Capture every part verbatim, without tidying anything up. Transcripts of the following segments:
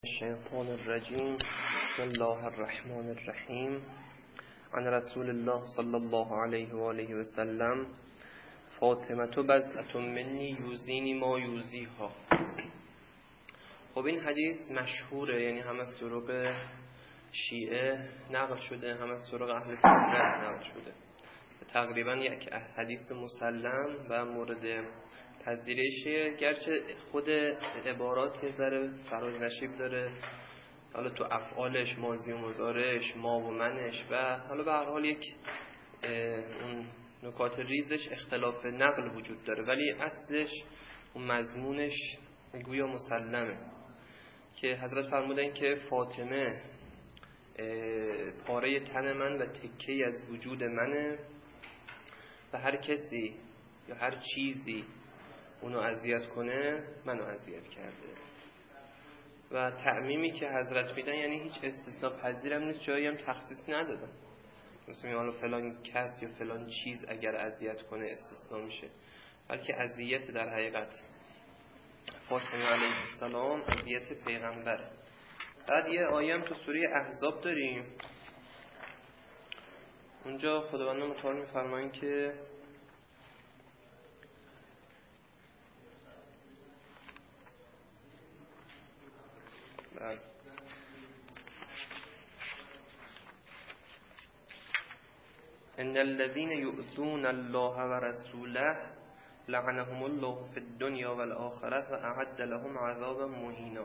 الشیطان الرجیم. بسم الله الرحمن الرحیم. عن رسول الله صلی الله علیه و آله و سلم. فاطمه بضعة منی یوزینی ما یوزیها. خب این حدیث مشهوره، یعنی هم از طرق شیعه نقل شده، هم از طرق اهل سنت نقل شده. تقریبا یک حدیث مسلم و مورد پذیرشه، گرچه خود عبارات یه ذره فراز نشیب داره، حالا تو افعالش، ماضی و مضارعش، ما و منش، و حالا به هر حال یک اون نکات ریزش اختلاف نقل وجود داره، ولی اصلش اون مضمونش گویا مسلمه که حضرت فرمودن که فاطمه پاره تن من و تکه‌ای از وجود منه و هر کسی یا هر چیزی اونو اذیت کنه منو اذیت کرده. و تعمیمی که حضرت میدن یعنی هیچ استثناء پذیرم نیست، جایی هم تخصیص ندادن، مثلا حالا فلان کس یا فلان چیز اگر اذیت کنه استثناء میشه، بلکه اذیت در حقیقت فاطمه علیه السلام اذیت پیغمبره. بعد یه آیه هم تو سوره احزاب داریم، اونجا خداوند متعال میفرمایند که بله ان الذين يؤذون الله ورسوله لعنهم الله في الدنيا والآخرة واعد لهم عذابا مهینا.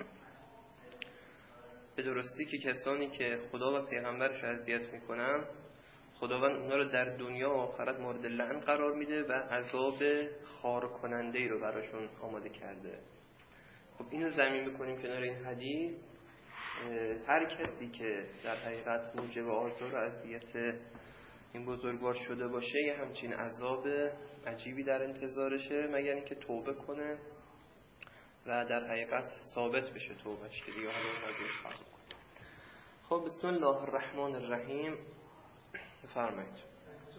به درستی که کسانی که خدا و پیغمبرش اذیت میکنن، خداوند اونا رو در دنیا و آخرت مورد لعن قرار میده و عذاب خار کننده ای رو براشون آماده کرده. خب اینو زمین بکنیم کنار این حدیث، هر کسی که در حقیقت موجب آزار و اذیت این بزرگوار شده باشه یه همچین عذاب عجیبی در انتظارشه، مگر اینکه توبه کنه و در حقیقت ثابت بشه توبهش که دیگه حالا نازش خواهد کنه. خب بسم الله الرحمن الرحیم. بفرمایید.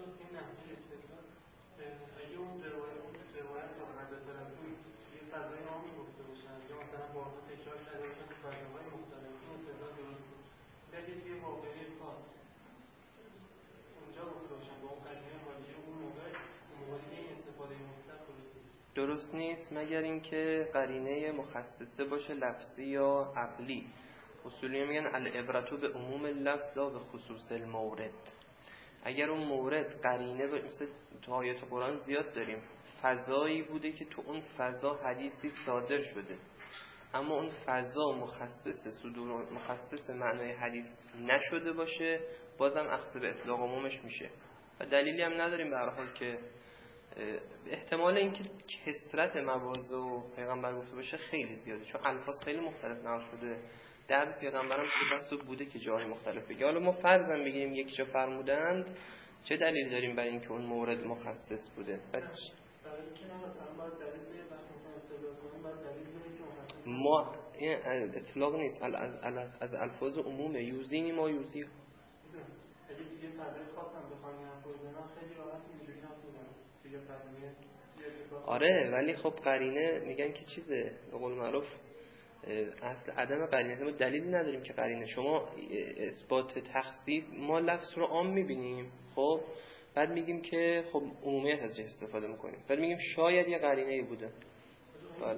درست نیست مگر اینکه قرینه مخصصه باشه، لفظی یا عقلی. اصولی میگن العبرة به عموم اللفظ لا به خصوص المورد. اگر اون مورد قرینه باشه، مثل تو آیات قرآن زیاد داریم فضایی بوده که تو اون فضا حدیثی صادر شده، اما اون فضا مخصص صدور مخصص معنای حدیث نشده باشه، بازم اخذ به اطلاق عمومش میشه و دلیلی هم نداریم به هر حال که احتمال اینکه کثرت مواضع پیغمبر گفته باشه خیلی زیاده، چون الفاظ خیلی مختلف نقل شده. در پیغمبرم که بس بوده که جای مختلف بگه. حالا ما فرضاً بگیریم یک جا فرمودند، چه دلیل داریم برای اینکه اون مورد مخصص بوده؟ ما این اطلاق نیست، از الفاظ عمومه. یوزینی ما یوزی. آره ولی خب قرینه میگن که چیزه، به قول معروف اصل عدم قرینه، ما دلیلی نداریم که قرینه. شما اثبات تخصیص، ما لفظ رو عام میبینیم، خب بعد میگیم که خب عمومیت ازش استفاده میکنیم، بعد میگیم شاید یه قرینه‌ای بوده. بله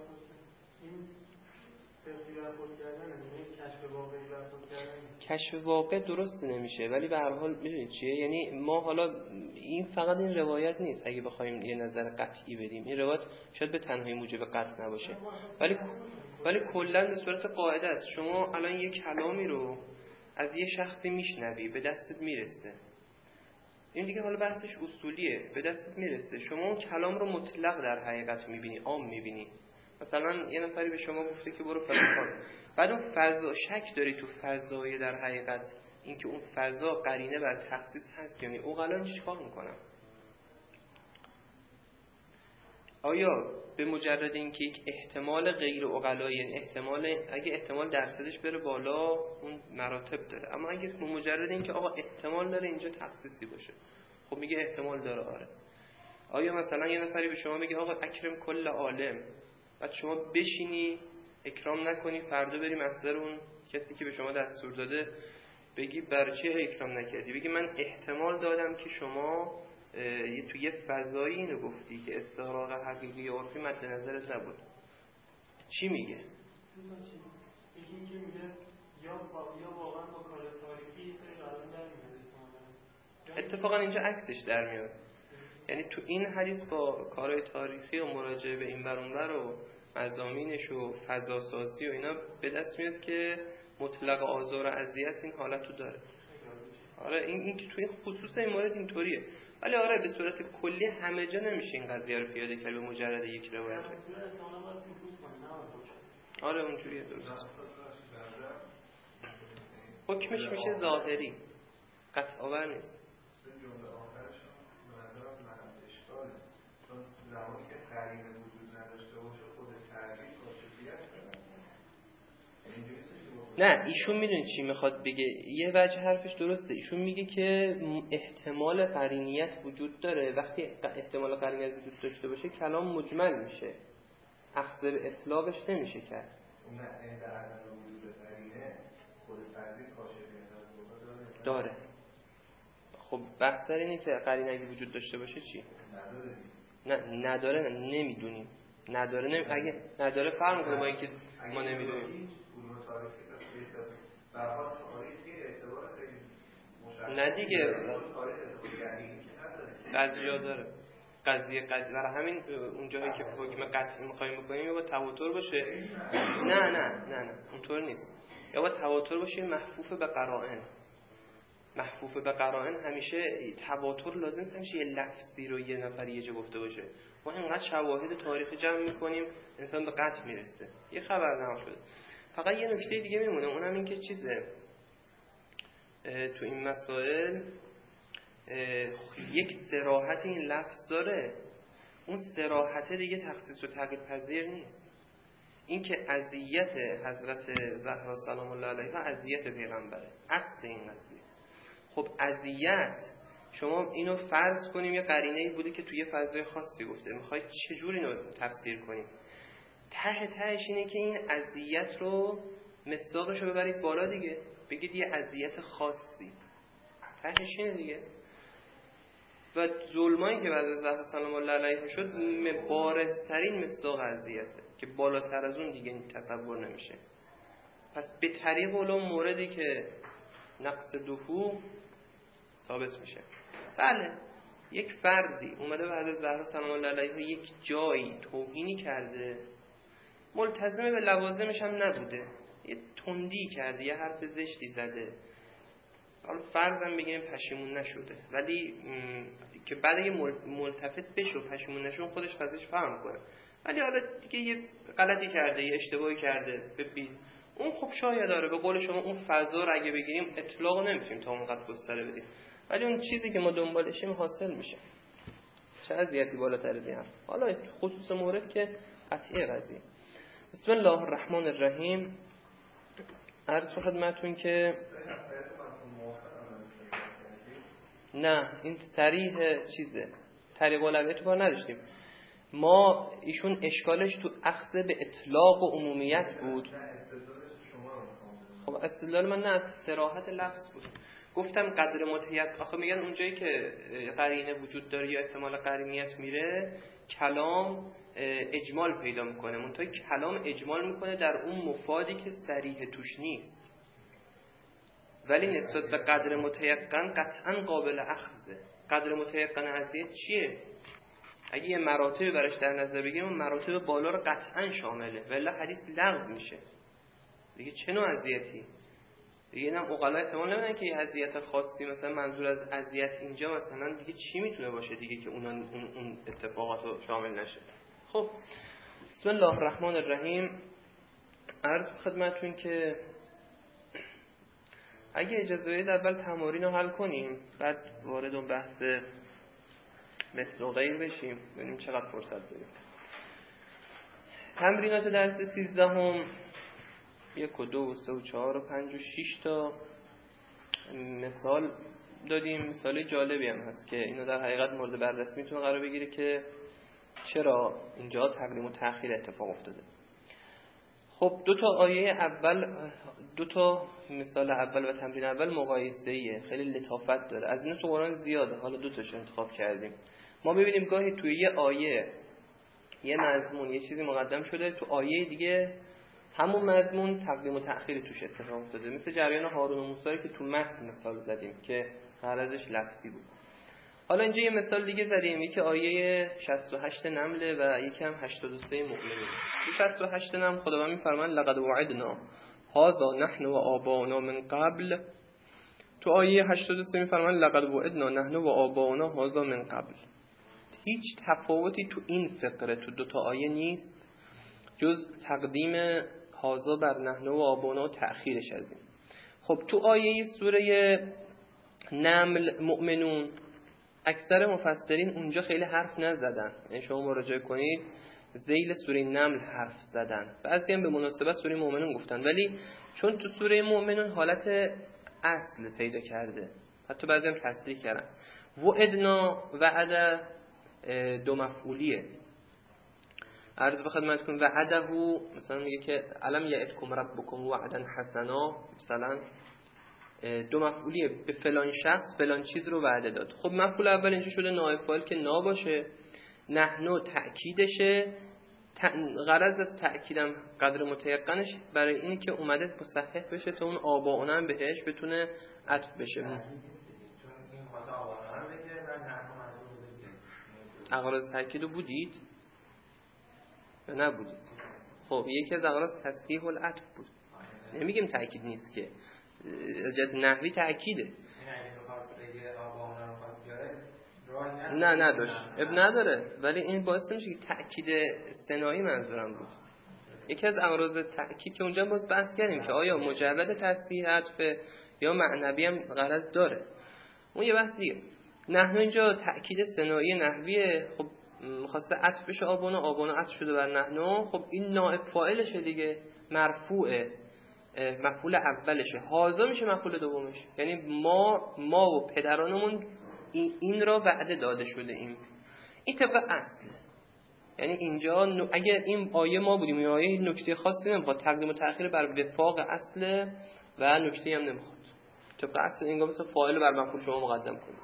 کشف واقع درست نمیشه، ولی به هر حال میدونید چیه، یعنی ما حالا این فقط این روایت نیست، اگه بخوایم یه نظر قطعی بدیم این روایت شاید به تنهایی موجب قطع نباشه، ولی ولی کلا به صورت قاعده است. شما الان یک کلامی رو از یه شخصی میشنوی، به دستت میرسه، این دیگه حالا بحثش اصولیه، به دستت میرسه، شما اون کلام رو مطلق در حقیقت میبینی، عام میبینی. مثلا یه نفری به شما گفته که برو فلان کار، بعد اون فضا شک داری تو فضای در حقیقت این که اون فضا قرینه بر تخصیص هست، یعنی عقلا چیکار میکنن؟ آیا به مجرد اینکه یک احتمال غیر عقلایی، یعنی احتمال اگه احتمال درصدش بره بالا اون مراتب داره، اما اگه به مجرد اینکه آقا احتمال داره اینجا تخصیصی باشه، خب میگه احتمال داره. آره آیا مثلا یه نفری به شما میگه آقا اکرم کل عالم، بعد شما بشینی اکرام نکنی فردا بری محضر اون کسی که به شما دستور داده بگی برای چی اکرام نکردی؟ بگی من احتمال دادم که شما توی یه فضایی اینو گفتی که استغراق حقیقی عرفی مد نظرت نبود. چی میگه؟ بگیم که میگه یا واقعا با کار تاریخی سری قرار در میاد. اتفاقا اینجا عکسش در میاد. یعنی تو این حدیث با کارهای تاریخی و مراجعه به این بر اون بر و مضامینش و فضاسازی و اینا به دست میاد که مطلق آزار و اذیت این حالت رو داره. آره این این که تو این خصوص این مورد اینطوریه. ولی آره به صورت کلی همه جا نمیشه این قضیه رو پیاده کرد به مجرد یک روایت. آره اونجوریه درست. حکمش میشه ظاهری، قطع آور نیست. جمله آخرش به نظرم محل اشکاله، چون زمانی که قرینه وجود نداشته باشه خود تعریف کاشفیت نه ایشون میدونی چی میخواد بگه؟ یه وجه حرفش درسته. ایشون میگه که احتمال قرینیت وجود داره. وقتی احتمال قرینیت وجود داشته باشه کلام مجمل میشه، اخذ به اطلاقش نمیشه کرد. نه این در عدم وجود قرینه خود تعریف کاشفیت داره. خب بحث اینه که قرینه اگه وجود داشته باشه چی؟ نداره. نه نداره نه نمیدونیم. نداره نمی... اگه نداره فرق میکنه با اینکه ما نمیدونیم. نه دیگه قضیه داره. قضیه قضیه برای همین اون جایی که حکم قطعی می‌خوایم بکنیم یا با تواتر باشه. نه نه نه نه اونطور نیست. یا با تواتر باشه محفوف به قرائن. محفوف به قرائن همیشه تواتر لازم نیست همیشه یه لفظی رو یه نفر یه جا گفته باشه. ما اینقدر شواهد تاریخی جمع می‌کنیم انسان به قطع میرسه. یه خبرنامه شده. فقط یه نکته دیگه میمونه، اونم این که چیزه تو این مسائل یک صراحت این لفظ داره، اون صراحت دیگه تخصیص و تغییر پذیر نیست. این که اذیت حضرت زهرا سلام الله علیها اذیت پیغمبره، اصل این قضیه. خب اذیت شما اینو فرض کنیم یه قرینه‌ای بوده که توی فضای خاصی گفته، میخواید چجور اینو تفسیر کنیم؟ ته تهش اینه که این اذیت رو مصداقش رو ببرید بالا دیگه، بگید یه اذیت خاصی، تهش اینه دیگه. و ظلمایی که بعد از زهرا سلام الله علیها شد بارزترین مصداق اذیته که بالاتر از اون دیگه تصور نمیشه. پس به طریق علوم موردی که نقص دفوع ثابت میشه. بله یک فردی اومده بعد از زهرا سلام الله علیها یک جایی توهینی کرده، ملتزم به لوازمش هم نبوده، یه تندی کرده، یه حرف زشتی زده، حالا فرضاً بگیم پشیمون نشده، ولی که بعد یه ملتفت بشه و پشیمون نشه اون خودش قضیهش فهم کنه، ولی حالا دیگه یه غلطی کرده، یه اشتباهی کرده، ببین اون خب شاید داره. به قول شما اون فضا رو اگه بگیریم اطلاق نمیتونیم تا اونقدر گستره بدیم، ولی اون چیزی که ما دنبالشیم حاصل میشه. چه اذیتی بالاتر از این حرف؟ حالا خصوص مورد که قطعی قضیه. بسم الله الرحمن الرحیم. عرض خدمتتون که نه این صریح چیزه، طریق اولویت تو کار نداشتیم ما. ایشون اشکالش تو اخذ به اطلاق و عمومیت بود. خب استدلال من نه از صراحت لفظ بود. گفتم قدر متیقن، آخه میگن اونجایی که قرینه وجود داره یا احتمال قرینیت میره کلام اجمال پیدا میکنه، منتها کلام اجمال میکنه در اون مفادی که صریح توش نیست، ولی نسبت به قدر متیقن قطعا قابل اخذه. قدر متیقن اذیت چیه؟ اگه یه مراتب برش در نظر بگیریم اون مراتب بالا رو قطعا شامله، ولی حدیث لغو میشه دیگه. چه نوع اذیتی؟ دیگه اینم عقلا احتمال نمیدن که یه اذیت خاصی مثلا منظور از اذیت اینجا مثلا دیگه چی میتونه باشه دیگه که اون اون اتفاقات رو شامل نشه. خب بسم الله الرحمن الرحیم. عرض خدمتتون که اگه اجازه بدید اول تمارین رو حل کنیم، بعد وارد اون بحث مثل و غیر بشیم، ببینیم چقدر فرصت داریم. تمرینات درس سیزدهم یک و دو و سه و چهار و پنج و شش تا مثال دادیم. مثال جالبی هم هست که اینو در حقیقت مورد بررسی میتونه قرار بگیره که چرا اینجا تقدیم و تأخیر اتفاق افتاده. خب دو تا آیه اول، دو تا مثال اول و تمرین اول مقایسه‌ایه، خیلی لطافت داره. از این تو قرآن زیاده، حالا دو تاشو انتخاب کردیم. ما ببینیم گاهی توی یه آیه یه مضمون یه چیزی مقدم شده، تو آیه دیگه همون مضمون تقدیم و تأخیر توش اتفاق افتاده، مثل جریان هارون و موسی که تو متن مثال زدیم که غرضش لفظی بود. حالا اینجا یه مثال دیگه زدیم، یکی آیه شصت و هشت نمل و یکی هم هشتاد و سه مؤمنون. تو شصت و هشت نمل خداوند میفرماید لقد وعدنا هذا نحن و آباؤنا من قبل. تو آیه هشتاد و سه میفرماید لقد وعدنا نحن و آباؤنا هذا من قبل. هیچ تفاوتی تو این فقره تو دو تا آیه نیست جز تقدیم هذا بر نحن و آباؤنا و تأخیرش از این. خب تو آیه سوره نمل مؤمنون اکثر مفسرین اونجا خیلی حرف نزدن، یعنی شما مراجعه کنید ذیل سوره نمل حرف زدن، بعضی هم به مناسبت سوره مؤمنون گفتن، ولی چون تو سوره مؤمنون حالت اصل پیدا کرده حتی بعضی هم تصریح کردن. وعدنا وعده دو مفعولیه. عرض به خدمتتون وعده مثلا میگه که علم یعدکم ربکم وعدا حسنا، مثلا دو مفعولیه، به فلان شخص فلان چیز رو وعده داد. خب مفعول اول اینجا شده نائب فاعل که نا باشه، نحنو تأکیدشه، غرض از تأکیدم قدر متیقنش برای اینی که اومده مصحح بشه تا اون آباؤنا هم بهش بتونه عطف بشه. غرض تأکیدو بودید یا نبودید؟ خب یکی از غرض تصحیح العطف بود، نمیگیم تأکید نیست که، جز نحوی تأکیده. نه نداشت اب نداره، ولی این باعث میشه که تأکید سنایی منظورم بود. یکی از امراض تأکید که اونجا باز بحث کردیم که آیا مجرد تصحیح عطف یا معنوی هم غرض داره، اون یه بحث دیگه. نحو اینجا تأکید سنایی نحویه، خب می‌خواسته عطف بشه آبانا، آبانا عطف شده بر نحنو، خب این نائب فاعلشه دیگه، مرفوعه، مفعول اولشه، هازا میشه مفعول دومش، یعنی ما ما و پدرانمون این را وعده داده شده ایم. این طبق اصل، یعنی اینجا اگر این آیه ما بودیم این آیه نکته خاصی نمیخواد، تقدیم و تأخیر بر وفاق اصل و نکته هم نمیخواد، طبق اصل اینجا مثلا فاعل بر مفعول شما مقدم کنید.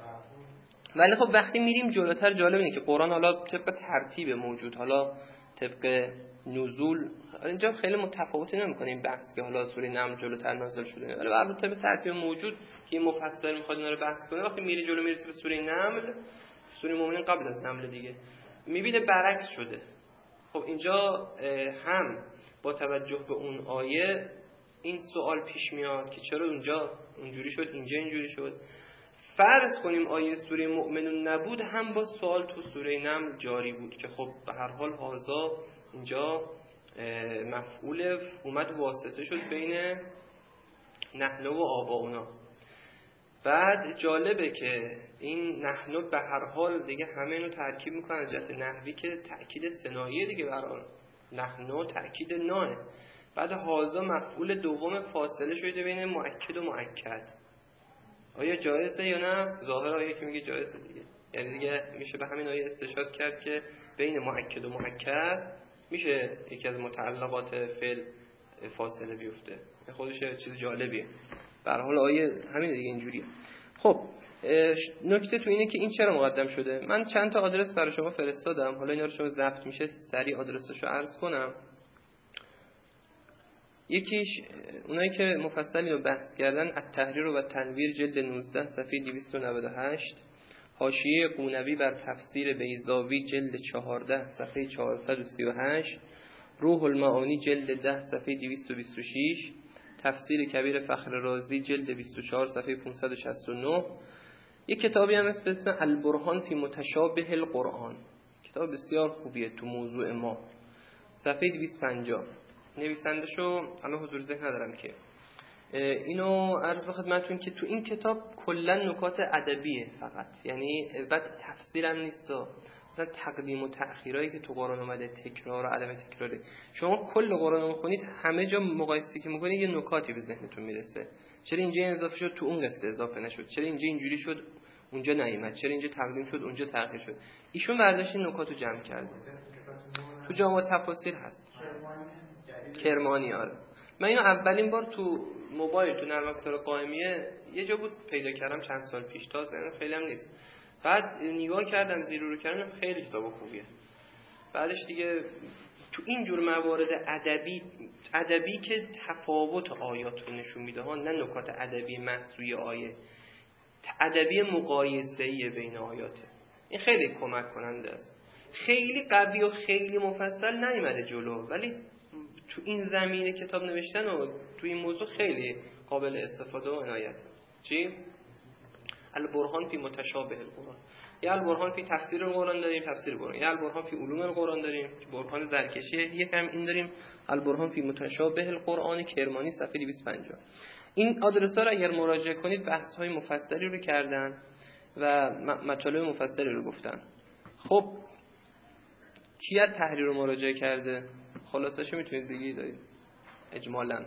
ولی خب وقتی میریم جلوتر جالب اینه که قرآن حالا طبق ترتیب موجود، حالا طبق نزول اینجا خیلی متفاوتی نمیکنه این بحث که حالا سوره نمل جلوتر نازل شده، ولی البته طبق ترتیب موجود که این مفسر میخواد اینا رو بحث کنه، وقتی میری جلو میرسه به سوره نمل، سوره مؤمنین قبل از نمل دیگه میبینه برعکس شده. خب اینجا هم با توجه به اون آیه این سوال پیش میاد که چرا اونجا اونجوری شد اینجا اینجوری شد. فرض کنیم آیه سوره مؤمنون نبود، هم با سوال تو سوره نمل جاری بود که خب به هر حال هازا اینجا مفعول اومد واسطه شد بین نحنو و آباؤنا. بعد جالبه که این نحنو به هر حال دیگه همه اینو ترکیب میکنن از جهت نحوی که تأکید سناییه دیگه، برای نحنو تأکید ناه. بعد هازا مفعول دوم فاصله شده بین مؤکد و مؤکد. آیا جایزه یا نه؟ ظاهر آیه که میگه جایزه دیگه، یعنی دیگه میشه به همین آیه استشهاد کرد که بین مؤکد و مؤکد میشه یکی از متعلقات فعل فاصله بیفته. خودش چیز جالبیه. به هر حال آیه همین دیگه اینجوریه. خب نکته تو اینه که این چرا مقدم شده. من چند تا آدرس برای شما فرستادم، حالا اینا رو شما ضبط میشه سریع آدرساشو عرض کنم. یکیش اونایی که مفصلی رو بحث کردن، التحریر و تنویر جلد نوزده صفحه دویست و نود و هشت، حاشیه قونوی بر تفسیر بیضاوی جلد چهارده صفحه چهارصد و سی و هشت، روح المعانی جلد ده صفحه دویست و بیست و شش، تفسیر کبیر فخر رازی جلد بیست و چهار صفحه پانصد و شصت و نه. یک کتابی هم هست به اسم البرهان فی متشابه القرآن، کتاب بسیار خوبیه تو موضوع ما، صفحه دویست و پنجاه. نویسندشو الان حضور ذهن ندارم که اینو عرض به خدمتتون که تو این کتاب کلا نکات ادبیه فقط، یعنی بعد تفسیرم نیست، مثلا تقدیم و تأخیرایی که تو قرآن اومده، تکرار و عدم تکراری. شما کل قرآن رو میخونید همه جا مقایسه که میکنید یه نکاتی به ذهنتون میرسه، چرا اینجا اضافه شد تو اون قصه اضافه نشد، چرا اینجا اینجوری شد اونجا نیامد، چرا اینجا تقدیم شد اونجا تأخیر شد. ایشون برداشت این نکاتو جمع کرده تو جامع تفاسیر هست. کرمانی. آره من اینو اولین بار تو موبایل تو نرم افزار قائمیه یه جا بود پیدا کردم چند سال پیش، تازه خیلی هم نیست. بعد نگاه کردم زیر رو کردم خیلی کتاب خوبیه. بعدش دیگه تو این جور موارد ادبی ادبی که تفاوت آیات رو نشون میده ها، نه نکات ادبی محض روی آیه، ادبی مقایسه‌ای بین آیاته، این خیلی کمک کننده است. خیلی قوی و خیلی مفصل نیامده جلو، ولی تو این زمینه کتاب نوشتن و تو این موضوع خیلی قابل استفاده و عنایته. چی؟ البرهان فی متشابه القرآن، یا البرهان فی تفسیر القرآن داریم، تفسیر قرآن، یا البرهان فی علوم القرآن داریم که برهان زرکشیه، یکم این داریم البرهان فی متشابه القرآن کرمانی صفحه دویست و پنجاه. این آدرس‌ها رو اگر مراجعه کنید بحث‌های مفصلی رو کردن و مطالب مفصلی رو گفتن. خب کی از تحریر رو مراجعه کرده؟ خلاصش میتونید بگید اجمالاً.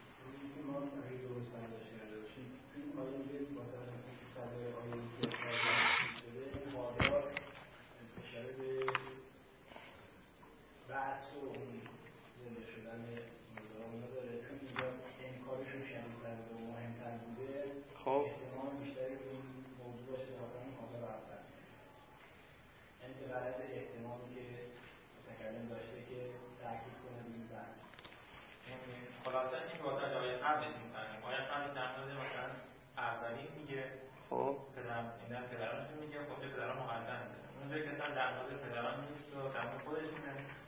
خب خلاصه این که واسه جای قبلش میکنیم باید قبلش در مورد مثلا اولین میگه خب پدرم اینا پدرانش میگه خب پدران مقدم میده اونجایی که اصلا در مورد پدران نیست و در مورد خودش میگه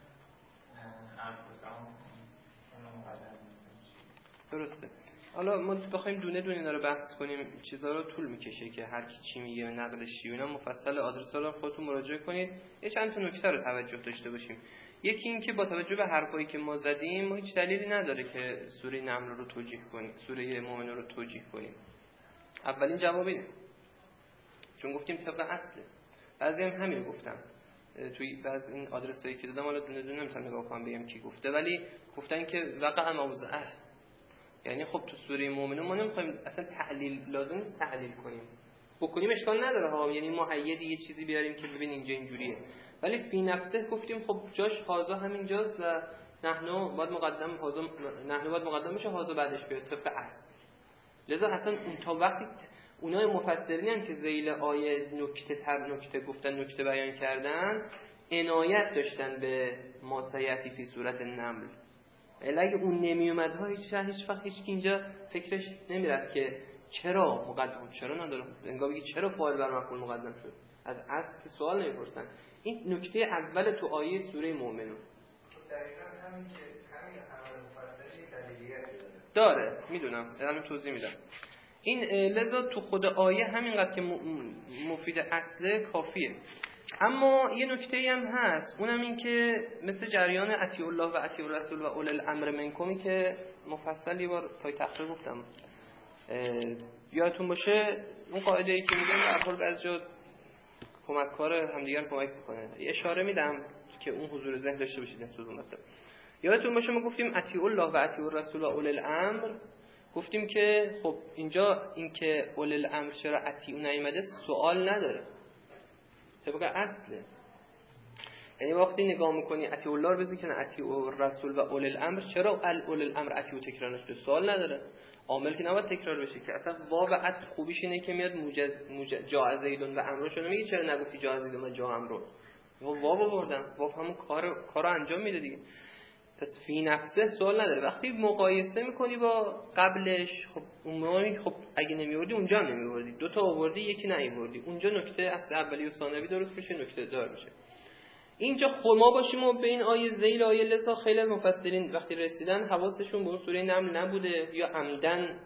انفسهم اونو مقدم میده. درسته. حالا ما بخوایم دونه دونه اینا رو بحث کنیم چیزا رو طول میکشه که هر کی چی میگه نقدش چیه، اینا مفصل آدرس‌ها رو خودتون مراجعه کنید. یه چند تا نکته رو توجه داشته باشیم. یکی این که با توجه به حرفایی که ما زدیم ما هیچ دلیلی نداره که سوره نمل رو توجیه کنیم، سوره مؤمنون رو توجیه کنیم. اولین جواب اینه چون گفتیم طبق اصله. بعضی هم همین گفتم توی بعض این آدرسایی که دادم، حالا دونه دونه نمیتونم نگاه کنم بگم کی گفته، ولی گفتن که وقع موضعه، یعنی خب تو سوره مؤمنون ما نمیخوایم اصلا تحلیل، لازم نیست تحلیل کنیم، بکنیم اشکال نداره ها، یعنی مؤیدی یه چیزی بیاریم که ببین اینجا اینجوریه، ولی فی نفسه گفتیم خب جاش هازا همینجاست و نحنو باید مقدم هازا نحنو باید مقدم بشه، هازا بعدش بیاد طبق اصل. لذا اصلا اون تا وقتی اونای مفسرین هم که ذیل آیه نکته تر نکته گفتن، نکته بیان کردن، عنایت داشتن به ما سیاتی فی صورت نمل. اگه اون نمی اومد ها هیچ هیچ وقت هیچ اینجا فکرش نمیرفت که چرا مقدم، چرا نداره، انگار بگی چرا فاعل بر مفعول مقدم شد، از اصل که سوال نمیپرسن. این نکته اول تو آیه سوره مؤمنون دقیقاً همین که همین عمل مفصلی دلیلیت داره، میدونم الان توضیح میدم. این لذا تو خود آیه همینقدر که مفید اصله کافیه. اما یه نکته‌ای هم هست، اونم این که مثل جریان اطیع الله و اطیع الرسول و اول الامر منکمی که مفصل یه بار پای تقریر گفتم، یادتون باشه اون قاعده‌ای که میگم در حال بعضی جا کمک‌کار همدیگر کمک می‌کنه، یه اشاره میدم که اون حضور ذهن داشته باشید نسبت به مطلب. یادتون باشه ما گفتیم اطیع الله و اطیع الرسول و اول الامر، گفتیم که خب اینجا این که اول الامر چرا اطیع نیامده سوال نداره، طبق اصله. یعنی وقتی نگاه میکنی اطیع الله رو بذاری کنه اطیع الرسول و اول الامر، چرا اول الامر اطیع تکرار نشده؟ سوال نداره، عامل که نباید تکرار بشه که اصلا واو اصل خوبیش اینه که میاد موجز موجز جاء زیدون و امرشون رو میگه، چرا نگفتی جاء زیدون و جاء امرو؟ واو آوردم، واو همون کار کارو انجام میده دیگه. پس فی نفسه سوال نداره. وقتی مقایسه میکنی با قبلش، خب اون خب اگه نمیوردی اونجا هم نمیوردی، دو تا آوردی یکی نیوردی، اونجا نکته اصل اولی و ثانوی درست میشه، نکته دار میشه. اینجا خود ما باشیم و به این آیه ذیل آیه لسا خیلی از مفسرین وقتی رسیدن حواسشون به اون سوره نمل نبوده یا عمدن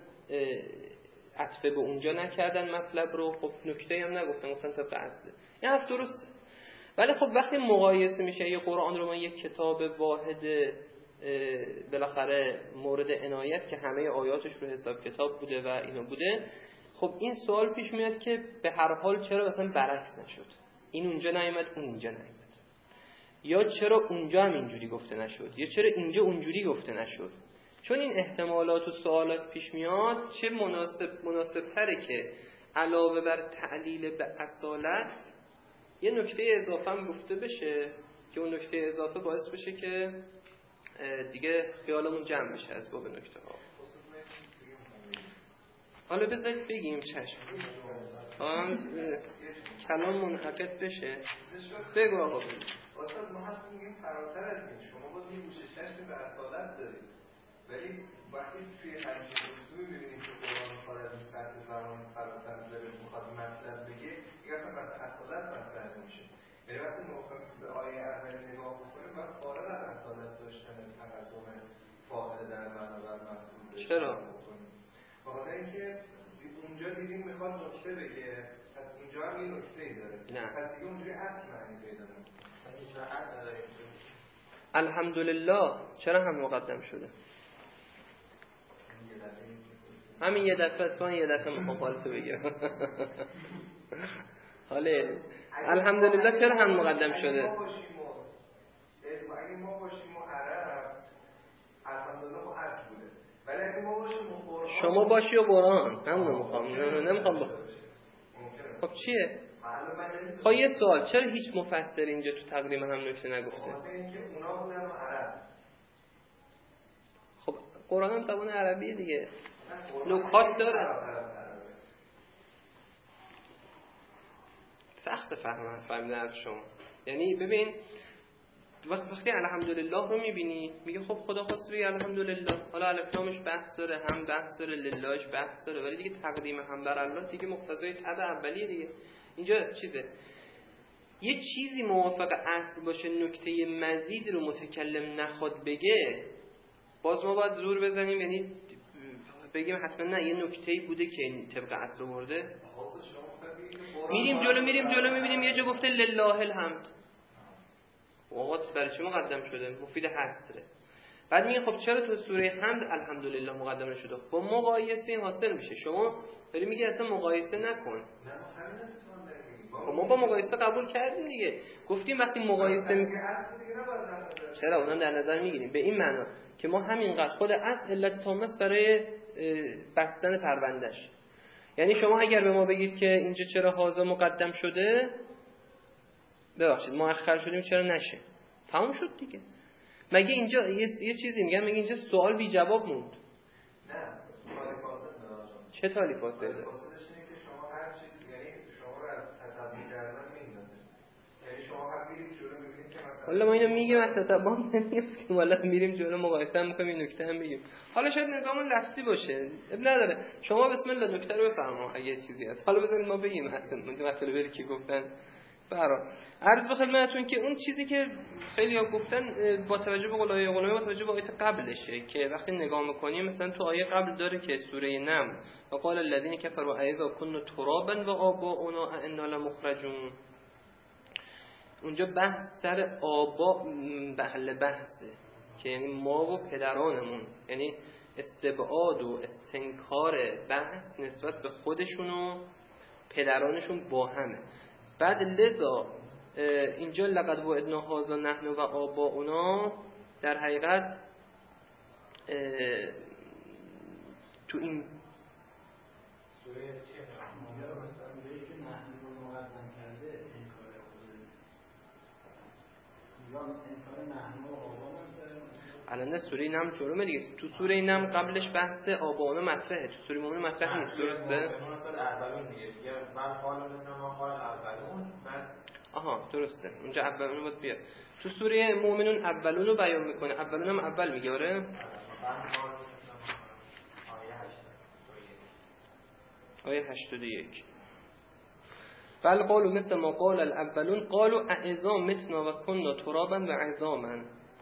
عطف به اونجا نکردن مطلب رو، خب نکته هم نگفتن، گفتن طبق اصله. این حرف درسته. ولی خب وقتی مقایسه میشه یه قرآن رو با یک کتاب واحد بالاخره مورد عنایت که همه آیاتش رو حساب کتاب بوده و اینا بوده، خب این سوال پیش میاد که به هر حال چرا مثلا برعکس نشد، این اونجا نیامد اون اینجا نیامد، یا چرا اونجا هم اینجوری گفته نشد، یا چرا اینجا اونجوری گفته نشد. چون این احتمالات و سوالات پیش میاد، چه مناسب مناسب تره که علاوه بر تعلیل به اصالت یه نکته اضافه هم گفته بشه که اون نکته اضافه باعث بشه که دیگه خیالمون جمع بشه از باب نکته ها. حالا بذارید بگیم چشم آن کلام منعقد بشه. بگو آقا بگو. واسه ما هست میگیم فراتر از این شما باز یه گوشه چشم به اصالت دارید، ولی وقتی توی همچین اصولی ببینید که قرآن کار از این سطح زمان فراتر داره میخواد مطلب بگه دیگه اصلا مثلا اصالت مطرح نمیشه. یعنی وقتی موقع به آیه اول نگاه بکنیم باید فارغ از اصالت داشتن تقدم فاعل در معنا و مفعول چرا؟ بخاطر اینکه اونجا دیدیم میخواد نکته بگه، پس اینجا هم یه نکته‌ای داره. نه. پس دیگه اونجوری اصل معنی پیدا نمی‌کنه. هیچ اصل نداره. الحمدلله چرا هم مقدم شده؟ همین یه دفعه تو یه دفعه میخوام حالتو بگیرم. حالا الحمدلله چرا هم مقدم شده؟ اگه ما باشیم و عرب الحمدلله با اصل بوده، ولی اگه ما باشیم و قرآن شما باشی و قرآن همونو میخوام. نه نمیخوام بخوام. خب چیه؟ خب یه سوال، چرا هیچ مفسر اینجا تو تقدیم هم نکته نگفته؟ خاطر اینکه اونا بودن و عرب. خب قرآن هم زبان عربیه دیگه، نکات داره. سخت فهم فهمیدن شما. یعنی ببین وقتی الحمدلله رو میبینی میگه خب خدا خواست بگه الحمدلله، حالا الف لامش بحث داره، هم بحث داره، للهش بحث داره، ولی دیگه تقدیم هم بر الله دیگه مقتضای طبع اولیه دیگه. اینجا چیزه یه چیزی موافق اصل باشه نکته مزید رو متکلم نخواد بگه، باز ما باید زور بزنیم، یعنی بگیم حتما نه یه نکته‌ای بوده که این طبق اصل آورده. میریم جلو میریم جلو میبینیم یه جا گفته لله الحمد، وقت برای چه مقدم شده؟ مفید حصره. بعد میگه خب چرا تو سوره حمد الحمدلله مقدم نشده؟ با مقایسه حاصل میشه. شما داری میگی اصلا مقایسه نکن. خب ما با مقایسه قبول کردیم دیگه، گفتیم وقتی مقایسه می... چرا اونم در نظر میگیریم به این معنا که ما همینقدر خود اصل علت تامه برای بستن پروندهش. یعنی شما اگر به ما بگید که اینجا چرا هازا مقدم شده، ببخشید مؤخر شدیم چرا نشه، تموم شد دیگه. مگه اینجا یه, یه چیزی میگم، مگه اینجا سوال بی جواب موند؟ نه سوال فاسد نداشت. چه تالی فاسده؟ فاسدش اینه که شما هر چیز، یعنی شما رو از تطبیق کردن میندازه. یعنی شما هم میرید جلو میبینید که مثلا حالا ما اینو میگیم از تطبیق نمیفتیم، والا میریم جلو مقایسه هم میکنیم، این نکته هم میگیم. حالا شاید نظام لفظی باشه، اب نداره. شما بسم الله نکته رو بفرما اگه چیزی هست. حالا بذارید ما بگیم اصلا مطلب کی گفتن. برا عرض به خدمتتون که اون چیزی که خیلی ها گفتن با توجه به قول آیه قلمه با توجه به آیه قبلشه که وقتی نگاه میکنیم مثلا تو آیه قبل داره که سوره نمل و قال الذين كفروا اذا كنا ترابا و آباؤنا انا لمخرجون، اونجا بحث سر آبا بحل بحثه که یعنی ما و پدرانمون، یعنی استبعاد و استنکار بحث نسبت به خودشون و پدرانشون با همه. بعد لذا اینجا لقد وعدنا هذا نحن و آباؤنا در حقیقت تو این سوره چیه مثلا میگه که نحن رو مقدم کرده انکار یا انکار نحن و آباؤنا. الان سوره نمل جلومه دیگه، تو سوره نمل قبلش بحث آباؤنا مطرحه، تو سوره مومنون مطرح نیست، درسته؟ اولون دیگه دیگه من قال مثلا ما قال اولون بعد آها درسته، اونجا اولون بود بیاد. تو سوره مومنون اولون رو بیان میکنه، اولون هم اول میگه. آره آیه هشتاد و یک بل قالوا مثل ما قال الاولون قالوا اذا متنا و كنا ترابا و عظاما.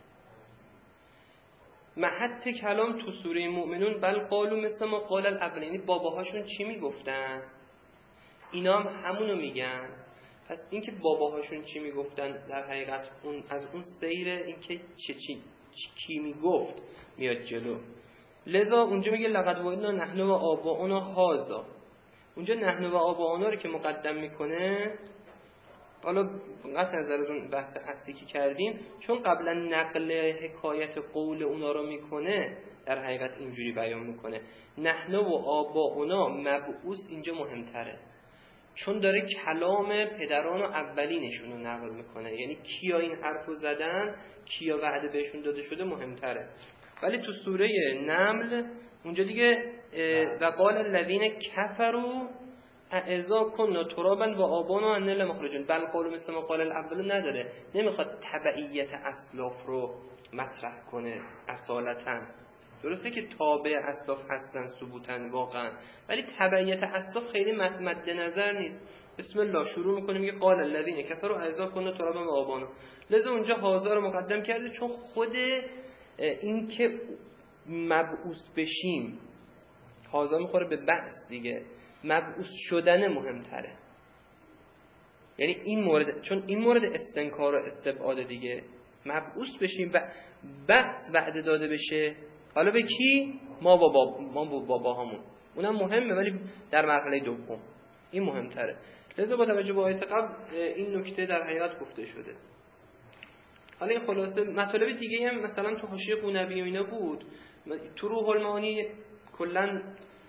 محط کلام تو سوره مومنون بل قالوا مثل ما قال الاولین، یعنی باباهاشون چی میگفتن اینا هم همونو میگن. پس اینکه باباهاشون چی میگفتن در حقیقت اون از اون سیر اینکه چه چی کی میگفت میاد جلو. لذا اونجا میگه لقد وعدنا نحن و آباؤنا هذا، اونجا نحن و آباؤنا رو که مقدم میکنه، حالا قطع نظر از اون بحث اصلی که کردیم، چون قبلا نقل حکایت قول اونا رو میکنه در حقیقت اینجوری بیان میکنه. نحن و آباؤنا مبعوث اینجا مهمتره، چون داره کلام پدران و اولینشون رو نقل میکنه، یعنی کیا این حرفو زدن، کیا وعده بهشون داده شده مهمتره. ولی تو سوره نمل اونجا دیگه و قال الذین کفروا اذا كنا ترابا و آبانا انا لمخرجون، بل قالوا مثل ما قال الاول نداره، نمیخواد تبعیت اسلاف رو مطرح کنه اصالتا. درسته که تابع اسلاف هستن ثبوتن واقعا، ولی تبعیت اسلاف خیلی مد نظر نیست. بسم الله شروع میکنه میگه قال الذین کفروا اذا كنا ترابا و آبانا، لذا اونجا حاضر رو مقدم کرده، چون خود این که مبعوث بشیم حاضر میخوره به بحث دیگه، مبعوث شدن مهمتره. یعنی این مورد، چون این مورد استنکار و استبعاد دیگه، مبعوث بشیم و بحث وعده داده بشه، حالا به کی؟ ما با باب ما با باباهامون، اونم مهمه ولی در مرحله دوم این مهمتره. لذا با توجه به آیات قبل این نکته در حیات گفته شده. حالا این خلاصه مطالب دیگه هم مثلا تو حاشیه قونبی و اینا بود، تو روح المعانی کلا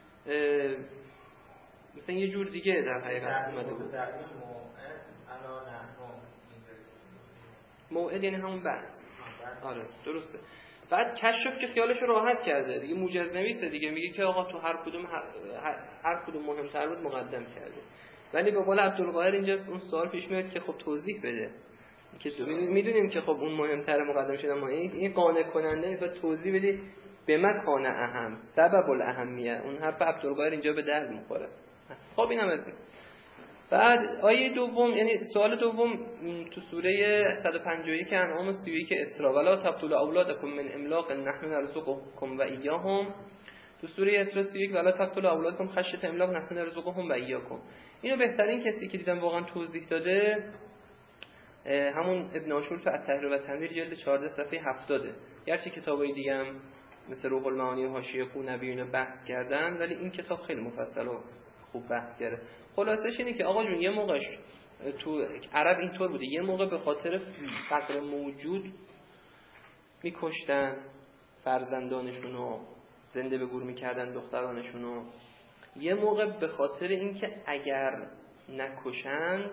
مثلا یه جور دیگه در حقیقت اومده بود. موعد یعنی همون بحث. آره درسته. بعد کشف که خیالش راحت کرده دیگه، موجز نویسه دیگه، میگه که آقا تو هر کدوم هر, هر کدوم مهمتر بود مقدم کرده. ولی به قول عبدالقاهر اینجا اون سوال پیش میاد که خب توضیح بده، که میدونیم که خب اون مهمتر مقدم شده، ما این قانع کننده نیست، توضیح بدی به مکان اهم سبب الاهمیه. اون حرف عبدالقاهر اینجا به درد میخوره. خب اینم از این. بعد آیه دوم، یعنی سوال دوم تو سوره صد و پنجاه و یک انعام و سی و یک اسراء، ولا تقتلوا اولادکم من املاق نحن نرزقکم و ایاهم. تو سوره اسراء سی و یک ولا تقتلوا اولادکم خشیة املاق نحن نرزقهم و ایاکم. اینو بهترین کسی که دیدم واقعا توضیح داده همون ابن عاشور تو التحریر و تنویر جلد چهارده صفحه هفتاد. گرچه کتابای دیگه هم مثل روح المعانی و حاشیه قونبی اینا بحث کردن، ولی این کتاب خیلی مفصل و خوب بحث کرده. خلاصش اینه که آقا جون یه موقعش تو عرب اینطور بوده، یه موقع به خاطر فقر موجود میکشتن فرزندانشونو، زنده به گور میکردن دخترانشونو، یه موقع به خاطر اینکه اگر نکشند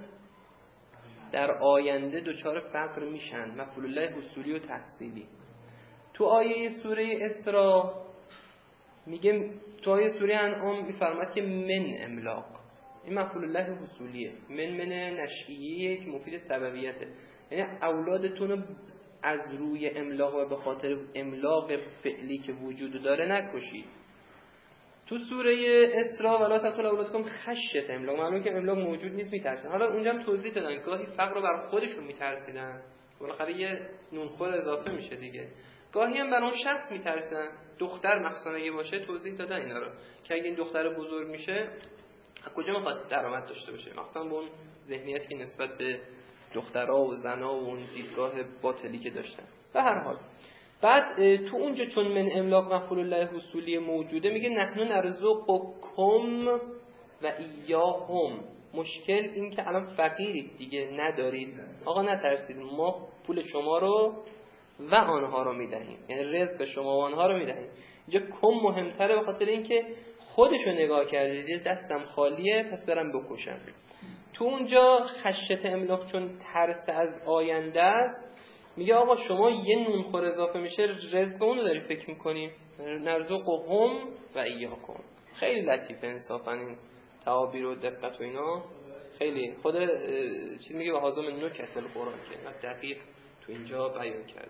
در آینده دچار فقر میشن، مفعول الله حصولی و تحصیلی. تو آیه سوره اسراء میگه، تو آیه سوره انعام میفرماد که من املاق، این مفعول الله حصولیه، من من نشئیه که مفید سببیته، یعنی اولادتون از روی املاق و به خاطر املاق فعلی که وجود داره نکشید. تو سوره اسراء ولا تقتلوا اولادکم خشیة املاق، معلومه که املاق موجود نیست میترسن. حالا اونجا هم توضیح دادن گاهی فقر رو بر خودشون میترسیدن، بالاخره یه نونخور اضافه میشه دیگه، گاهی هم بر اون شخص میترسن، دختر مخصوصا اگه باشه توضیح دادن اینا رو که اگه این دختر بزرگ میشه از کجا میخواد درآمد داشته باشه، مخصوصا با اون ذهنیتی که نسبت به دخترها و زنها و اون دیدگاه باطلی که داشتن. به هر حال بعد تو اونجا چون من املاق مفعول الله حصولی موجوده، میگه نحن نرزقکم و ایاهم. مشکل این که الان فقیرید دیگه، ندارید، آقا نترسید، ما پول شما رو و آنها رو میدهیم، یعنی رزق شما و آنها رو میدهیم. اینجا کم مهمتره به خاطر اینکه خودشو نگاه کردید دستم خالیه پس برم بکشم. تو اونجا خشیة املاق چون ترس از آینده است، میگه آقا شما یه نونخور اضافه میشه رزق اون رو داری فکر میکنی، نرزقهم و ایاکم. خیلی لطیفه انصافا این تعابیر و دقت و اینا، خیلی خود چی میگه به حاضر من نکت القرآن که دقیق تو اینجا بیان کرده.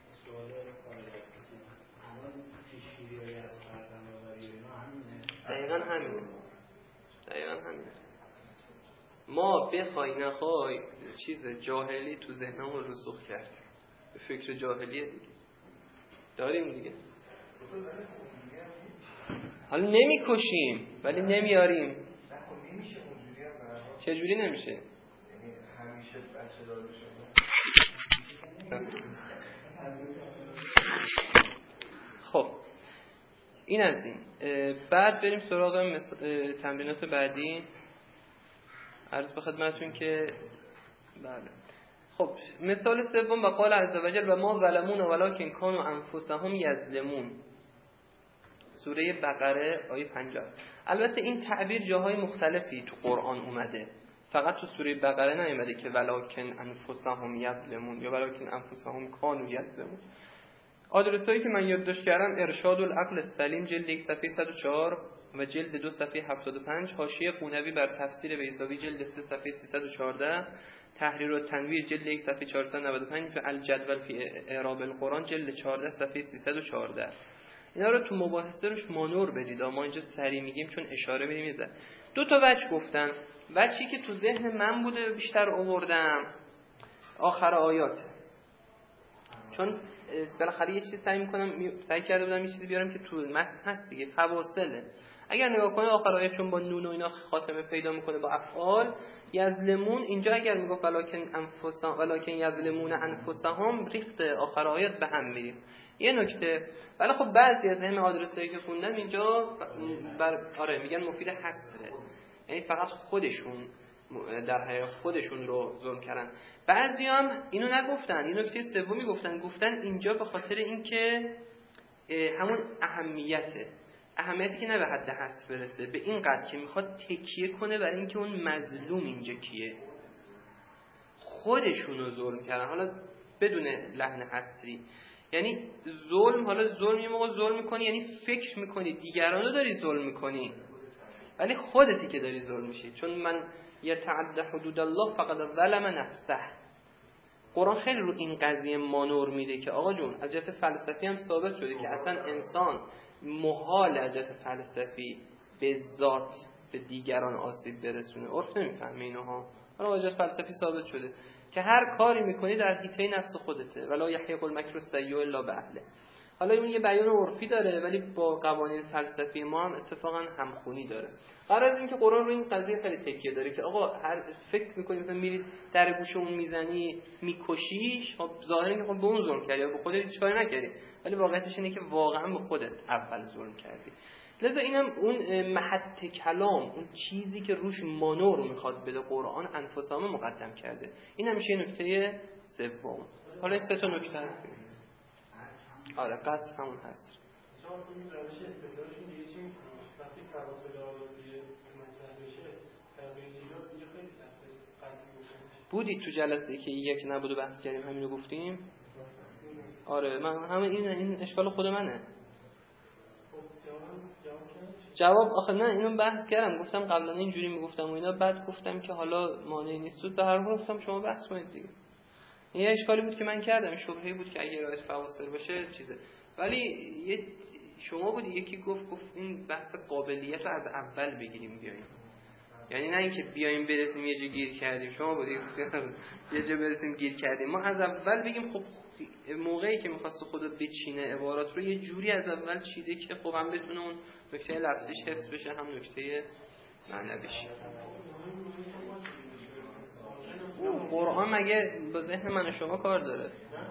دقیقا همینه دقیقا همینه ما بخوای نخوای چیز جاهلی تو ذهنمون رسوخ کرد، به فکر جاهلیه دیگه داریم دیگه. حالا نمیکشیم ولی نمیاریم. چجوری نمیشه؟ یعنی همیشه بچه دار شما. خب این از این. بعد بریم سراغ مس... تمرینات بعدی. عرض به خدمتتون که بله. خب مثال سوم و قال عز وجل و ما ظلمون ولکن کانوا انفسهم یظلمون. سوره بقره آیه پنجاه. البته این تعبیر جاهای مختلفی تو قرآن اومده، فقط تو سوره بقره نیومده که ولکن انفسهم یظلمون یا ولکن انفسهم کانوا یظلمون. آدرسایی که من یادداشت کردم ارشاد العقل السلیم جلد یک صفحه صد و چهار و جلد دو صفحه هفتاد و پنج، حاشیه قونوی بر تفسیر بیضاوی جلد سه صفحه سیصد و چهارده، تحریر و تنویر جلد یک صفحه چهارصد و نود و پنج و الجدول فی اعراب القرآن جلد چهارده صفحه سیصد و چهارده. اینا رو تو مباحثه روش مانور بدید، ما اینجا سری میگیم چون اشاره میدیم. میزه دو تا وجه گفتن. وجهی که تو ذهن من بوده بیشتر آوردم آخر آیاته، چون بالاخره یه چیزی سعی میکنم سعی کرده بودم یه چیزی بیارم که تو متن هست دیگه، فواصله. اگر نگاه کنید آخر آیه چون با نون و اینا خاتمه پیدا میکنه با افعال، یظلمون اینجا اگر میگفت ولکن انفسهم ولکن یظلمون انفسهم ریخت آخر آیات به هم میریم. یه نکته، ولی خب بعضی از همه آدرسایی که خوندم اینجا بر آره میگن مفید حسره، یعنی فقط خودشون در حقیقت خودشون رو ظلم کردن. بعضی هم اینو نگفتن، این نکته سومی گفتن، گفتن اینجا به خاطر اینکه همون اهمیته اهمیتی که نه به حد حذف برسه، به این قدر که میخواد تکیه کنه برای اینکه اون مظلوم اینجا کیه، خودشون رو ظلم کردن، حالا بدون لحن حصری. یعنی ظلم، حالا ظلم یه موقع ظلم میکنی یعنی فکر میکنی دیگران رو داری ظلم میکنی، ولی خودتی که داری ظلم میشی، چون من یتعدى حدود الله فقد ظلم نفسه. قرآن خیلی رو این قضیه مانور میده که آقا جون از جهت فلسفی هم ثابت شده که اصلا انسان محال از جهت فلسفی به ذات به دیگران آسیب برسونه. عرف نمیفهمه اینها، حالا از جهت فلسفی ثابت شده که هر کاری میکنی در حیطه نفس خودته، ولا یحیق المکر السیء الا باهله. حالا این یه بیان عرفی داره ولی با قوانین فلسفی ما هم اتفاقا همخونی داره. قرار از این که قرآن رو این قضیه خیلی تکیه داره که آقا هر فکر میکنی مثلا میرید در گوش اون میزنی میکشیش، خب ظاهرا که خب به اون ظلم کردی یا به خودت هیچ کاری نکردی، ولی واقعیتش اینه که واقعا به خودت اول ظلم کردی. لذا اینم اون محط کلام، اون چیزی که روش مانور میخواد بده قرآن انفسامه مقدم کرده. این هم میشه نکته سوم. حالا این سه تا نکته هست. آره قصد همون هست. شما این روش استدلالشون دیگه چی میکنه؟ وقتی فواصل آیاتی مطرح بشه تغییر چیزا دیگه خیلی سخته قطعی گفتن. بودید تو جلسه که یک نبود و بحث کردیم همینو گفتیم؟ آره من همه این این اشکال خود منه. جواب آخه نه اینو بحث کردم، گفتم قبلا اینجوری میگفتم و اینا، بعد گفتم که حالا مانعی نیست، به هر حال گفتم شما بحث کنید دیگه. این اشکالی بود که من کردم، این شبهه‌ای بود که اگه رایت فواصل باشه چیزه، ولی یه شما بود یکی گفت گفت این بحث قابلیت رو از اول بگیریم بیایم، یعنی نه اینکه بیایم برسیم یه جا گیر کردیم، شما بود یه جا برسیم گیر کردیم، ما از اول بگیم. خب موقعی که می‌خواست خودو بچینه عبارات رو یه جوری از اول چیده که خب هم بتونه اون نکته لفظیش حفظ بشه هم نکته معنویش. قرآن مگه با ذهن من و شما کار داره؟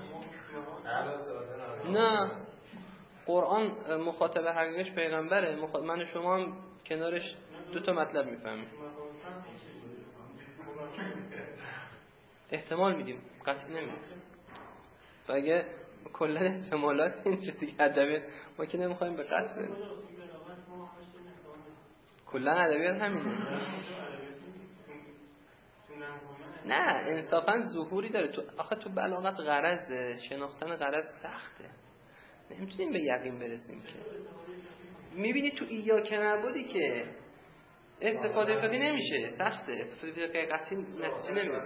نه، قرآن مخاطب حقیقیش پیغمبره، من و شما هم کنارش دو تا مطلب میفهمیم. احتمال میدیم، قطعی نمیدیم. و اگه کلا احتمالات این چه دیگه ادبیات ما که نمیخوایم به قطع بریم. کلا ادبیات همینه. نه انصافا ظهوری داره تو، آخه تو بلاغت غرض شناختن غرض سخته، نمیتونیم به یقین برسیم که. میبینی تو ایاک نعبدی که استفاده فقهی نمیشه، سخته، استفاده فقهی قطعی نتیجه نمیده.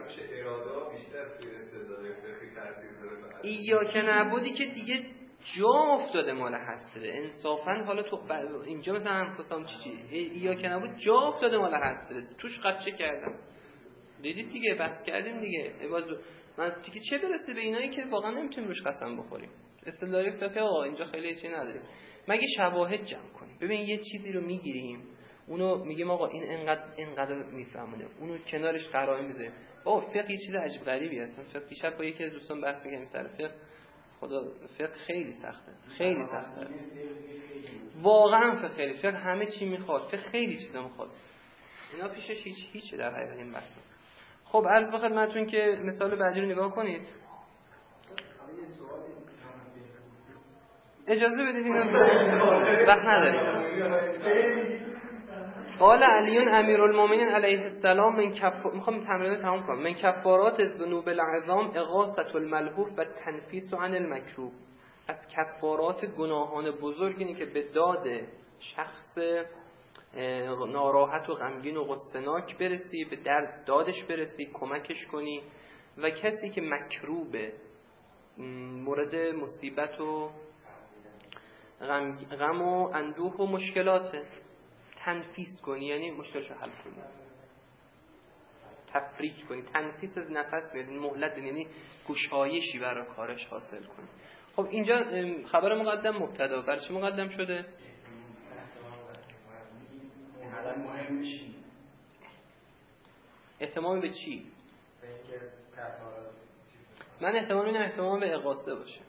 ایاک نعبدی که دیگه جا افتاده مال حسره انصافا. حالا تو اینجا مثلا انفسام چی چی ایاک نعبد جا افتاده مال حسره، توش قطچه کردم، دیدید دیگه، بحث کردیم دیگه. عوض من دیگه چه برسه به اینایی که واقعا نمیتونیم روش قسم بخوریم. استدلال فقهی آقا اینجا خیلی چیزی نداریم، مگه شواهد جمع کنیم. ببین یه چیزی رو میگیریم اونو میگیم آقا این انقدر انقدر میفهمونه، اونو کنارش قرائن میذاریم. آقا فقه یه چیز عجیب غریبی هست. فقه دیشب با یکی از دوستان بحث می‌کردیم سر فقه. خدا فقه خیلی سخته، خیلی سخته واقعا. فقه خیلی فقه همه چی میخواد، فقه خیلی چیزا میخواد، اینا پیشش هیچ هیچ در حقیقت این بحث. خب عرض به خدمتتون که مثال بعدی رو نگاه کنید. اجازه بدید اینو وقت نداریم. قال علیون امیرالمومنین علیه السلام من کف میخوام تمرین رو تمام کنم. من کفارات الذنوب العظام اغاثة الملهوف و تنفیس عن المکروه. از کفارات گناهان بزرگ اینه که به داد شخص ناراحت و غمگین و غصه‌ناک برسی، به درد دادش برسی، کمکش کنی. و کسی که مکروبه، مورد مصیبت و غم, غم و اندوه و مشکلاته، تنفیس کنی، یعنی مشکلشو حل کنی، تفریج کنی. تنفیس از نفس میاد، مهلت، یعنی گشایشی برای کارش حاصل کنی. خب اینجا خبر مقدم مبتدا، برای چی مقدم شده؟ احتمام به چی؟ من احتمال میدم احتمام به اغاثه باشه.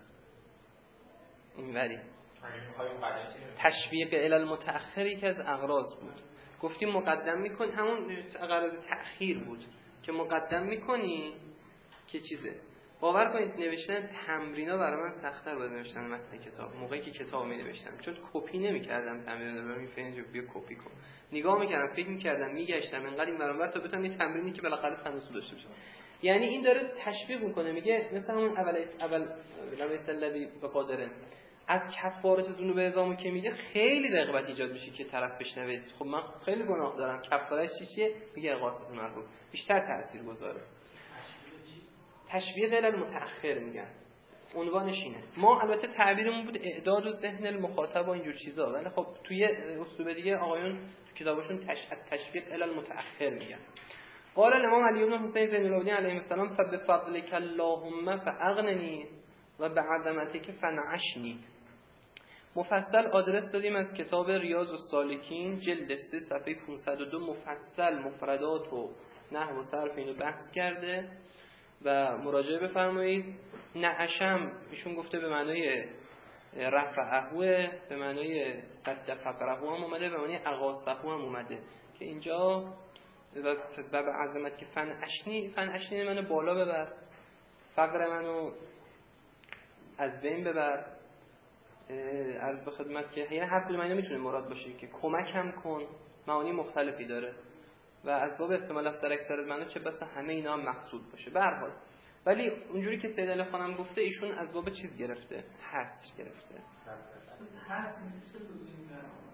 این ولی تشویق الی المتأخری که از اغراض بود. گفتیم مقدم میکنی، همون غرض تأخیر بود که مقدم میکنی که چیزه. باور کنید نوشتن تمرینا برای من سخت‌تر بود نوشتن متن کتاب. موقعی که کتاب می‌نوشتم چون کپی نمی‌کردم، تمرینا رو می‌فهمیدم بیا کپی کن. نگاه می‌کردم، فکر می‌کردم، میگشتم انقدر این برام تا بتونم یه تمرینی که بالاخره فنوسو داشته باشه. یعنی این داره تشویق می‌کنه، میگه مثلا همون اول اول لمیس الذی بقادره از کفارات ذنوب اعظامو که میگه خیلی رغبت ایجاد میشه که طرف بشنوه. خب من خیلی گناه دارم، کفارهش چیه؟ میگه اغاثه مرحوم بیشتر تاثیرگذاره. تشویق الی المتأخر میگن، عنوانش اینه. ما البته تعبیرمون بود اعداد و ذهن المخاطب و اینجور چیزا، ولی خب توی اسلوب دیگه آقایون تو کتابشون تش... تشویق الی المتأخر میگن. قال الامام علی بن حسین زین العابدین علیه السلام فبفضلک اللهم فاغننی و بعظمتک فنعشنی. مفصل آدرس دادیم از کتاب ریاض السالکین جلد سه صفحه پانصد و دو، مفصل مفردات و نحو و صرف اینو بحث کرده و مراجعه بفرمایید. نعشم ایشون گفته به معنای رفعهوه، به معنای صد فقرهو هم اومده، به معنای اغاثهو هم اومده که اینجا و به عظمت که فنعشنی، فنعشنی منو بالا ببر، فقر منو از بین ببر. عرض به خدمت که یعنی هر کدوم اینا میتونه مراد باشه که کمک هم کن، معانی مختلفی داره و از باب استعمال لفظ اکثر معنا چه بسا همه اینا هم مقصود باشه. به هر حال ولی اونجوری که سید علی خانم گفته ایشون از باب چیز گرفته، حس گرفته. حس میشه تو این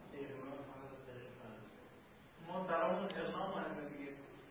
ما درامون اقناع معنی دیگه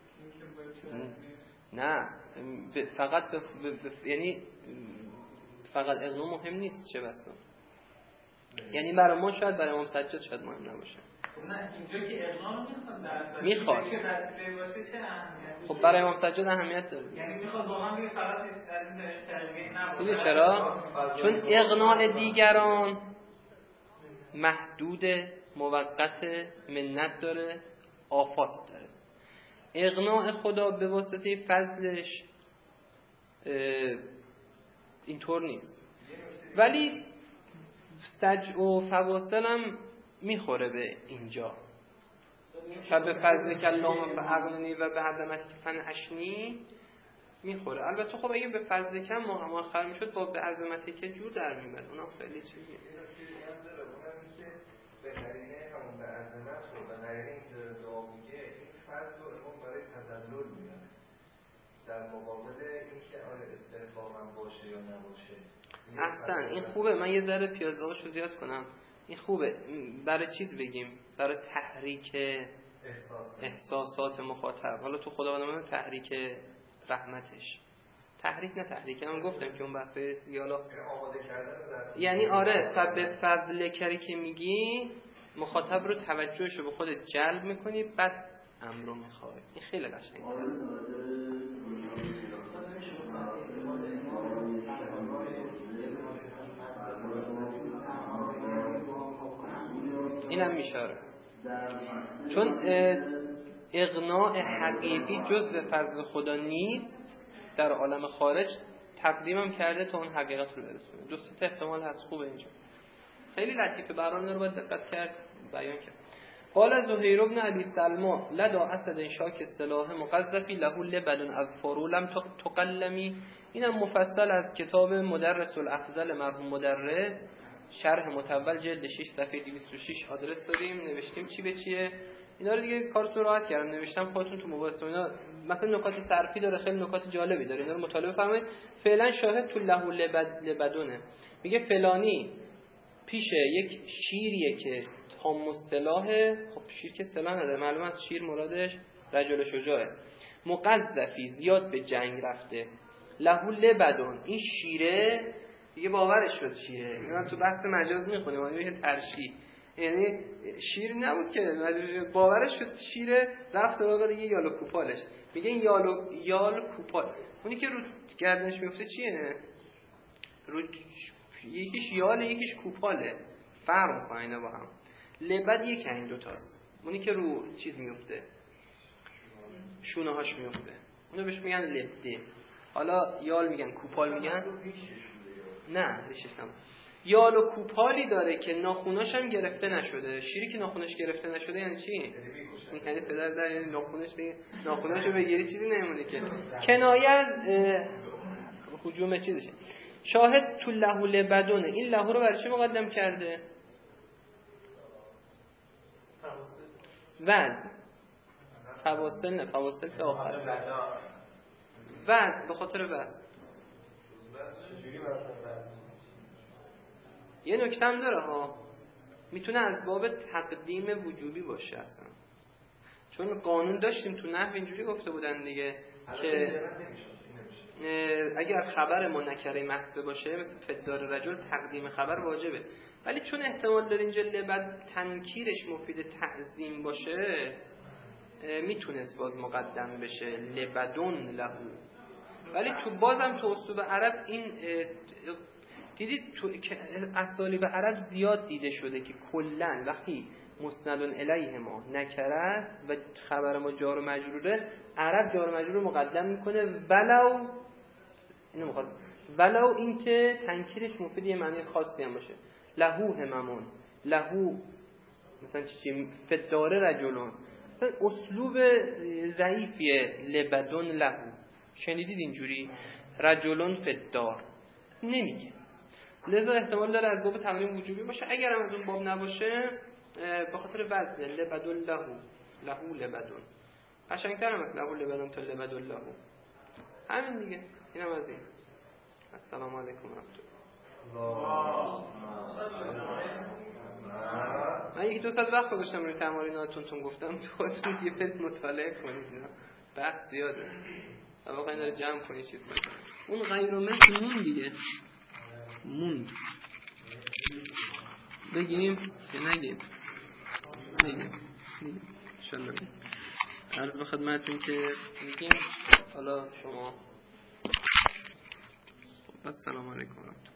نه فقط بف... بف... یعنی فقط اقناع مهم نیست چه بسا، یعنی برای ما شاید برای امام سجاد شاید مهم نباشه. نه اینجا که اقناع میخواد در میخواد که وسیله باشه چه اهمیتی؟ خب برای امام سجاد اهمیت داره. یعنی میخواد واقعا بگه فقط از این ترجمه نباشه. میدونی چرا؟ چون اقناع دیگران محدود، موقت، منت داره، آفات داره. اقناع خدا به واسطه فضلش اینطور نیست. ولی سجع و فواصل هم میخوره به اینجا. فب فضلک اللهم فاغننی و بعظمتک فنعشنی میخوره. البته خب اگه به فضلک هم مؤخر میشد با به عظمتک جور در میاد، اونم خیلی چیزی نیست. به قرینه همون به عظمت رو به قرینه این دعا میگه این فضل رو امام برای تذلل میاد در مقابل اینکه آیا استحقاقم باشه یا نباشه. احسن، این خوبه. من یه ذره پیازداغشو زیاد کنم. این خوبه برای چیز بگیم، برای تحریک احساسات مخاطب. حالا تو خداوندمون تحریک رحمتش، تحریک نه تحریک، من گفتم که اون بحثه یالا یعنی آره فب فضل کری که میگی مخاطب رو توجهش رو به خودت جلب میکنی، بعد امر رو میخوای. این خیلی قشنگه. اینم میشاره چون اقناع حقیقی جز به فضل خدا نیست در عالم خارج، تقدیمم کرده تا اون حقیقت رو برسونه. دو سه احتمال هست. خوبه اینجا خیلی لطیفه، برام رو باید دقت کرد بیان کرد. قال زهیر بن ابی سلمى لدا اسد شاک السلاح مقذفی له لبن از فرولم تقلمی. اینم مفصل از کتاب مدرس الافضل مرحوم مدرس شرح مطول جلد شش صفحه دویست و شش آدرس داریم، نوشتیم چی به چیه. اینا رو دیگه کارتون راحت کردم، نوشتم خودتون تو مباحثه اینا مثلا نکات صرفی داره، خیلی نکات جالبی داره، اینا رو مطالعه فرمایید. فعلا شاهد تو له لبد لبدونه میگه فلانی پیش یک شیریه که تام السلاح، خب شیر که سلاح نداره، معلومه از شیر مرادش رجل شجاعه، مقذفی زیاد به جنگ رفته، له لبدون این شیره دیگه باورش شد شیره. اینا تو بحث مجاز میخونیم، اون میشه ترشی، یعنی شیر نبود که باورش شد شیره، رفت سراغ دیگه یال و کوپالش. میگه این یال و یال کوپال اونی که رو گردنش میفته چیه؟ رو یکیش یاله یکیش کوپاله، فرق میکنه اینا با هم. لبد یک این دوتاست، اونی که رو چیز میفته شونه هاش میفته اونو بهش میگن لبده. حالا یال میگن کوپال میگن، نه ریشش نم. یال و کوپالی داره که ناخوناش هم گرفته نشده. شیری که ناخونش گرفته نشده یعنی چی؟ یعنی پدر در یعنی ناخونش دیگه ناخوناشو بگیری چیزی نمیمونه که کنایه از هجوم چیزشه. شاهد تو له لبدونه، این له رو برای چی مقدم کرده؟ وزن فواصل نه فواصل تا آخر وزن به خاطر وزن. یه نکته هم داره ها، میتونه از باب تقدیم وجوبی باشه اصلا، چون قانون داشتیم تو نحو اینجوری گفته بودن دیگه که اگر خبر منکره محض باشه مثل فدار رجل تقدیم خبر واجبه، ولی چون احتمال داره اینجا لبد تنکیرش مفید تعظیم باشه میتونست باز مقدم بشه لبدون لهو. ولی تو بازم تو اسلوب عرب این دیدید تو اسالیب عرب زیاد دیده شده که کلا وقتی مسندون الیه ما نکره و خبر ما جار و مجروره، عرب جار و مجرور مقدم میکنه ولو اینو مقدم ولو اینکه تنکیرش مفید یه معنی خاصی هم باشه. لهو هممون، لهو مثلا چی فدار رجلون، مثلا اسلوب ضعیفیه لبدون لهو. شنیدید اینجوری رجلون فدار نمیگه، لذا احتمال داره از باب تمرین وجوبی باشه. اگر هم از اون باب نباشه به خاطر وزن لبدون لهو، لهو لبدون قشنگتر هم از لهو لبدون تا لبدون لهو. همین دیگه، اینم از این. السلام علیکم و رحمت الله. من یک دو ساعت وقت گذاشتم روی تماریناتون تون گفتم خودتون یه فیلم مطالعه کنید، بحث زیاده واقعا اینا رو جمع کنی چیز کنید. اون غیر مثل مون دیگه موند بگیم که نگیم بگیم انشالله. عرض به خدمتتون که میگیم حالا شما السلام علیکم.